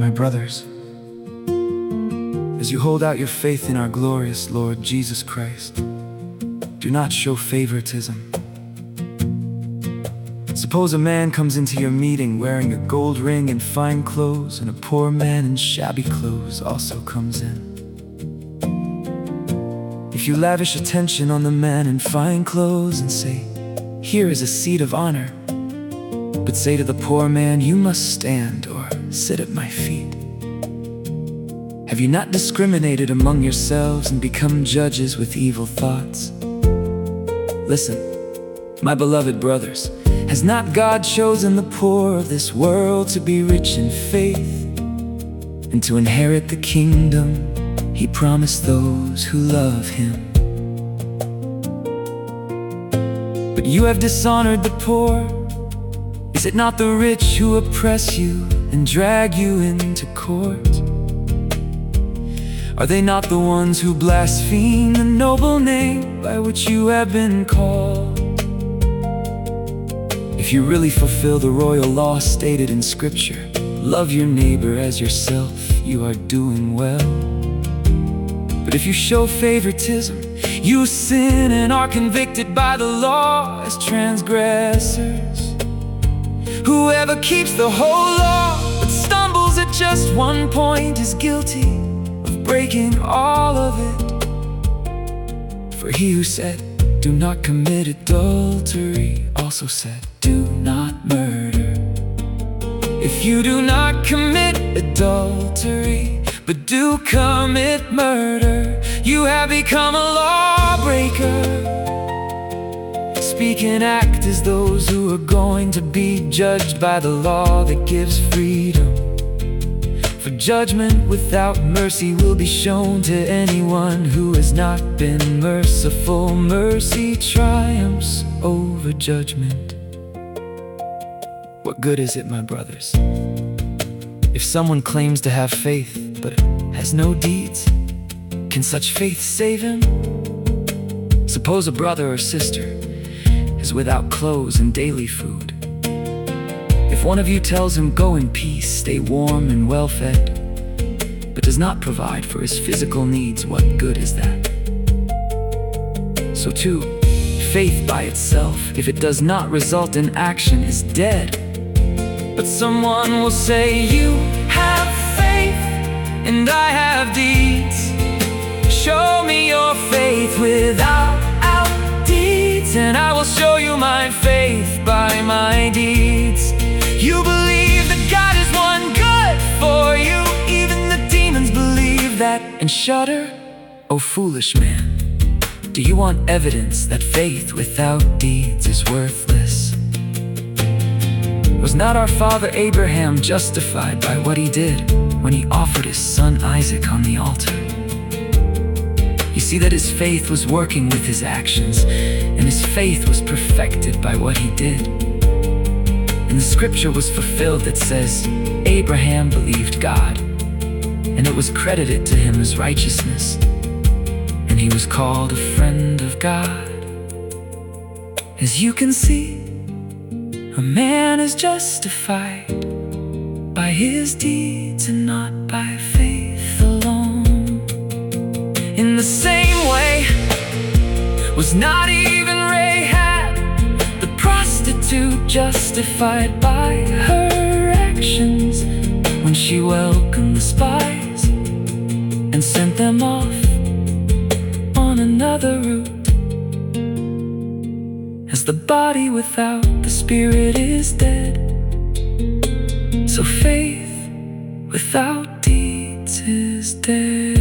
My brothers, as you hold out your faith in our glorious Lord Jesus Christ, do not show favoritism. Suppose a man comes into your meeting wearing a gold ring and fine clothes, and a poor man in shabby clothes also comes in. If you lavish attention on the man in fine clothes and say, "Here is a seat of honor," but say to the poor man, "You must stand or sit at my feet," have you not discriminated among yourselves and become judges with evil thoughts? Listen, my beloved brothers, has not God chosen the poor of this world to be rich in faith and to inherit the kingdom He promised those who love Him? But you have dishonored the poor. Is it not the rich who oppress you and drag you into court? Are they not the ones who blaspheme the noble name by which you have been called? If you really fulfill the royal law stated in Scripture, love your neighbor as yourself, you are doing well. But if you show favoritism, you sin and are convicted by the law as transgressors. Whoever keeps the whole law but stumbles at just one point is guilty of breaking all of it. For He who said, "Do not commit adultery," also said, "Do not murder." If you do not commit adultery, but do commit murder, you have become a lawbreaker. Speak and act as those who are going to be judged by the law that gives freedom. For judgment without mercy will be shown to anyone who has not been merciful. Mercy triumphs over judgment. What good is it, my brothers, if someone claims to have faith but has no deeds? Can such faith save him? Suppose a brother or sister is without clothes and daily food. If one of you tells him, "Go in peace, stay warm and well fed," but does not provide for his physical needs, what good is that? So too, faith by itself, if it does not result in action, is dead. But someone will say, "You have faith and I have deeds. Show me your faith without deeds, and I will show you my faith by my deeds." You believe that God is one good for you. Even the demons believe that and shudder. Oh foolish man, do you want evidence that faith without deeds is worthless? Was not our father Abraham justified by what he did when he offered his son Isaac on the altar? You see that his faith was working with his actions, and his faith was perfected by what he did. And the scripture was fulfilled that says, "Abraham believed God, and it was credited to him as righteousness, and he was called a friend of God." As you can see, a man is justified by his deeds and not by faith alone. In the same way, was not even Rahab, the prostitute, justified by her actions when she welcomed the spies and sent them off on another route? As the body without the spirit is dead, so faith without deeds is dead.